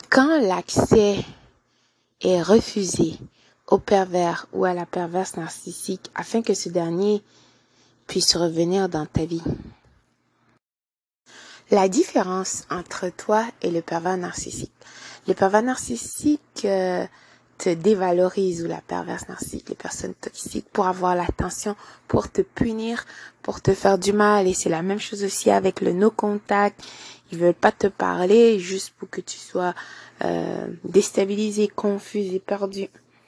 Quand l'accès est refusé au pervers ou à la perverse narcissique afin que ce dernier puisse revenir dans ta vie. La différence entre toi et le pervers narcissique. Le pervers narcissique te dévalorise, ou la perverse narcissique, les personnes toxiques, pour avoir l'attention, pour te punir, pour te faire du mal. Et c'est la même chose aussi avec le no contact. Ils veulent pas te parler juste pour que tu sois déstabilisé, confus et perdu.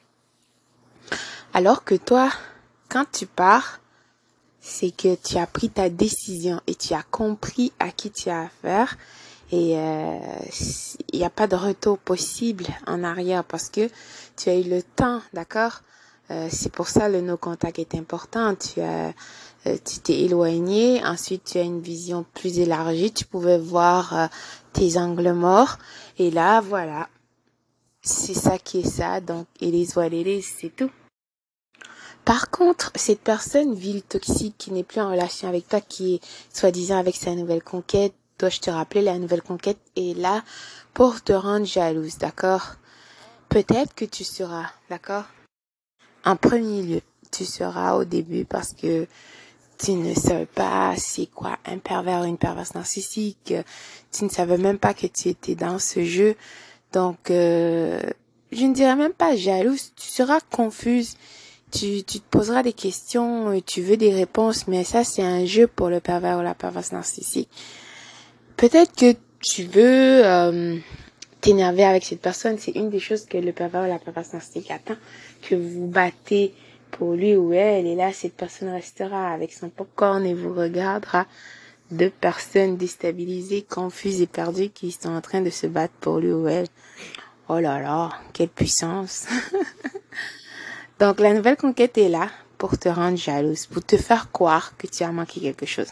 Alors que toi, quand tu pars, c'est que tu as pris ta décision et tu as compris à qui tu as affaire. Et il n'y a pas de retour possible en arrière parce que tu as eu le temps, d'accord? C'est pour ça le no contact est important. Tu t'es éloigné, ensuite tu as une vision plus élargie, tu pouvais voir tes angles morts. Et là, voilà, c'est ça qui est ça. Donc, it is what it is, c'est tout. Par contre, cette personne ville toxique qui n'est plus en relation avec toi, qui est soi-disant avec sa nouvelle conquête, dois-je te rappeler, la nouvelle conquête est là pour te rendre jalouse, d'accord? Peut-être que tu seras, d'accord? En premier lieu, tu seras au début parce que tu ne savais pas c'est quoi un pervers ou une perverse narcissique. Tu ne savais même pas que tu étais dans ce jeu. Donc, je ne dirais même pas jalouse, tu seras confuse. Tu te poseras des questions, tu veux des réponses, mais ça, c'est un jeu pour le pervers ou la perverse narcissique. Peut-être que tu veux t'énerver avec cette personne. C'est une des choses que le pervers ou la perverse narcissique attend, que vous battez pour lui ou elle. Et là, cette personne restera avec son popcorn et vous regardera. Deux personnes déstabilisées, confuses et perdues qui sont en train de se battre pour lui ou elle. Oh là là, quelle puissance! Donc, la nouvelle conquête est là pour te rendre jalouse, pour te faire croire que tu as manqué quelque chose.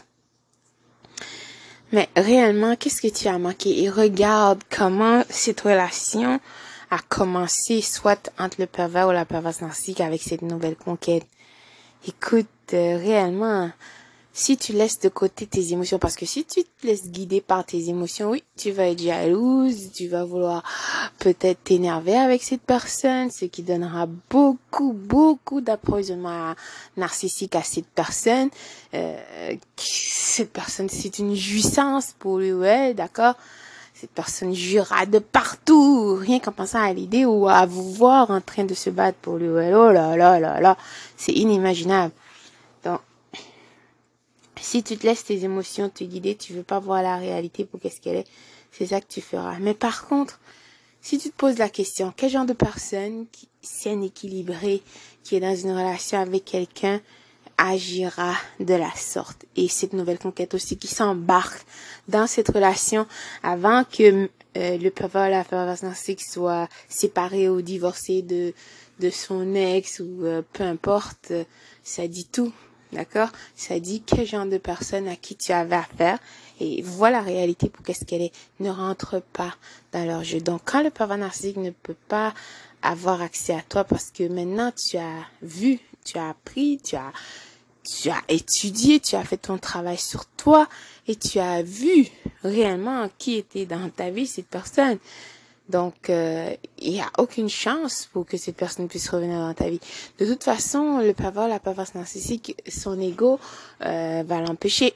Mais réellement, qu'est-ce que tu as manqué? Et regarde comment cette relation a commencé, soit entre le pervers ou la perverse narcissique avec cette nouvelle conquête. Écoute, réellement, si tu laisses de côté tes émotions, parce que si tu te laisses guider par tes émotions, oui, tu vas être jalouse, tu vas vouloir peut-être t'énerver avec cette personne, ce qui donnera beaucoup d'appoisonnement narcissique à cette personne. Cette personne, c'est une jouissance pour lui ou elle, d'accord? Cette personne jouira de partout, rien qu'en pensant à l'idée ou à vous voir en train de se battre pour lui ou elle. Oh là là là là, c'est inimaginable. Donc, si tu te laisses tes émotions te guider, tu veux pas voir la réalité pour qu'est-ce qu'elle est, c'est ça que tu feras. Mais par contre, si tu te poses la question, quel genre de personne saine, équilibrée, qui est dans une relation avec quelqu'un, agira de la sorte? Et cette nouvelle conquête aussi qui s'embarque dans cette relation avant que le pervers ou la perverse narcissique soit séparé ou divorcé de son ex ou peu importe, ça dit tout. D'accord? Ça dit quel genre de personne à qui tu avais affaire et vois la réalité pour qu'est-ce qu'elle est. Ne rentre pas dans leur jeu. Donc, quand le pervers narcissique ne peut pas avoir accès à toi parce que maintenant tu as vu, tu as appris, tu as étudié, tu as fait ton travail sur toi et tu as vu réellement qui était dans ta vie cette personne. Donc, il n'y a aucune chance pour que cette personne puisse revenir dans ta vie. De toute façon, le pervers, la perverse narcissique, son ego va l'empêcher.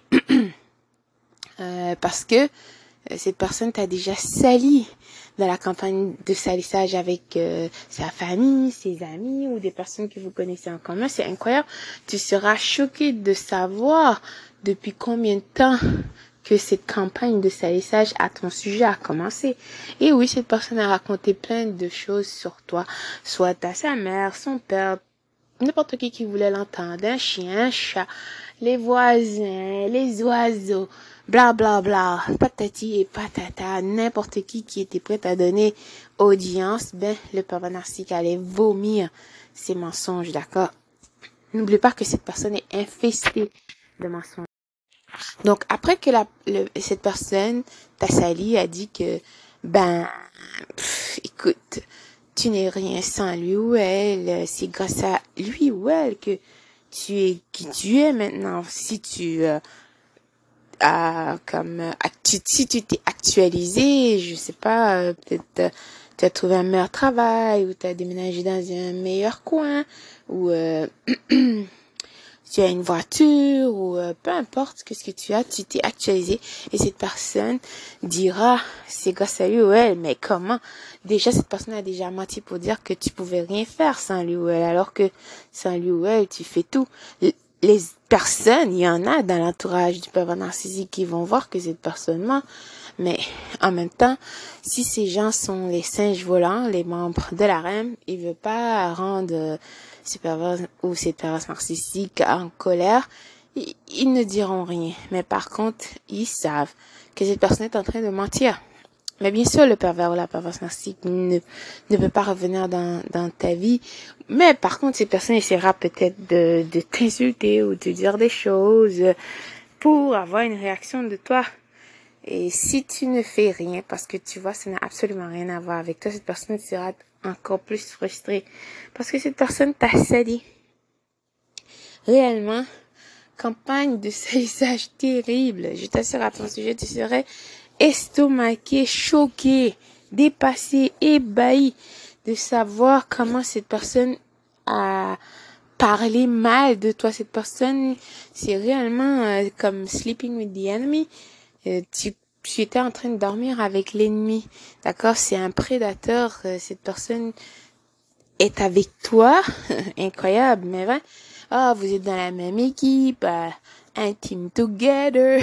Parce que cette personne t'a déjà sali dans la campagne de salissage avec sa famille, ses amis ou des personnes que vous connaissez en commun. C'est incroyable. Tu seras choqué de savoir depuis combien de temps que cette campagne de salissage à ton sujet a commencé. Et oui, cette personne a raconté plein de choses sur toi, soit à sa mère, son père, n'importe qui voulait l'entendre, un chien, un chat, les voisins, les oiseaux, bla bla bla, patati et patata, n'importe qui était prêt à donner audience, le pervers narcissique allait vomir ses mensonges, d'accord? N'oublie pas que cette personne est infestée de mensonges. Donc, après que cette personne t'a sali, a dit que, écoute, tu n'es rien sans lui ou elle, c'est grâce à lui ou elle que tu es qui tu es maintenant. Si tu si tu t'es actualisé, je sais pas, peut-être tu as trouvé un meilleur travail ou tu as déménagé dans un meilleur coin ou tu as une voiture ou peu importe ce que tu as, tu t'es actualisé et cette personne dira c'est grâce à lui ou elle, mais comment? Déjà cette personne a déjà menti pour dire que tu pouvais rien faire sans lui ou elle, alors que sans lui ou elle tu fais tout. Les personnes, il y en a dans l'entourage du pervers narcissique qui vont voir que cette personne ment, mais en même temps, si ces gens sont les singes volants, les membres de la REM, ils veulent pas rendre ces pervers ou ces pervers narcissiques en colère, ils ne diront rien. Mais par contre, ils savent que cette personne est en train de mentir. Mais bien sûr, le pervers ou la perverse narcissique ne peut pas revenir dans ta vie. Mais par contre, cette personne essaiera peut-être de t'insulter ou de dire des choses pour avoir une réaction de toi. Et si tu ne fais rien, parce que tu vois, ça n'a absolument rien à voir avec toi, cette personne sera encore plus frustrée. Parce que cette personne t'a sali. Réellement, campagne de salissage terrible. Je t'assure, à ton sujet, tu serais estomaqué, choqué, dépassé, ébahi de savoir comment cette personne a parlé mal de toi. Cette personne, c'est réellement comme sleeping with the enemy. Tu étais en train de dormir avec l'ennemi. D'accord? C'est un prédateur. Cette personne est avec toi. Incroyable, mais vrai. Ah, vous êtes dans la même équipe. Un team together.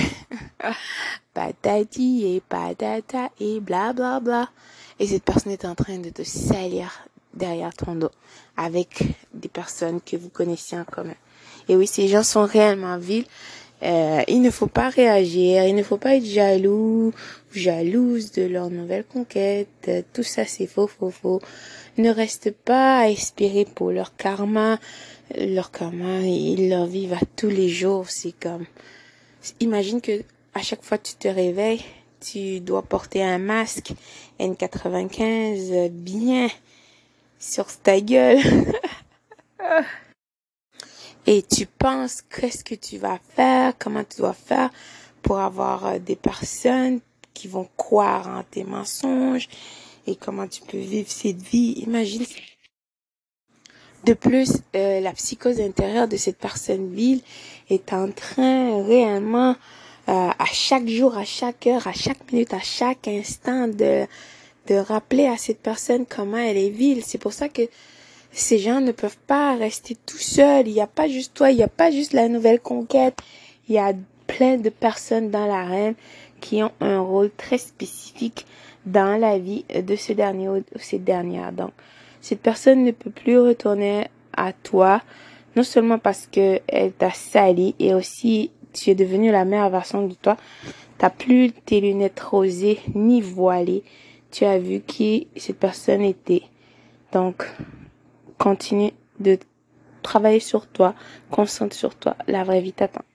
Patati et patata et bla bla bla. Et cette personne est en train de te salir derrière ton dos avec des personnes que vous connaissez en commun. Et oui, ces gens sont réellement vils. Il ne faut pas réagir, il ne faut pas être jaloux ou jalouse de leur nouvelle conquête. Tout ça, c'est faux, faux, faux. Ne reste pas à espérer pour leur karma. Leur karma, ils leur vivent à tous les jours. C'est comme, imagine que à chaque fois que tu te réveilles, tu dois porter un masque N95 bien sur ta gueule. Et tu penses qu'est-ce que tu vas faire, comment tu dois faire pour avoir des personnes qui vont croire en tes mensonges et comment tu peux vivre cette vie. Imagine. De plus, la psychose intérieure de cette personne vile est en train réellement à chaque jour, à chaque heure, à chaque minute, à chaque instant de rappeler à cette personne comment elle est vile. C'est pour ça que ces gens ne peuvent pas rester tout seuls. Il n'y a pas juste toi, il n'y a pas juste la nouvelle conquête. Il y a plein de personnes dans la reine qui ont un rôle très spécifique dans la vie de ce dernier ou cette dernière. Donc, cette personne ne peut plus retourner à toi, non seulement parce que elle t'a sali et aussi tu es devenu la meilleure version de toi. T'as plus tes lunettes rosées ni voilées. Tu as vu qui cette personne était. Donc, continue de travailler sur toi, concentre sur toi. La vraie vie t'attend.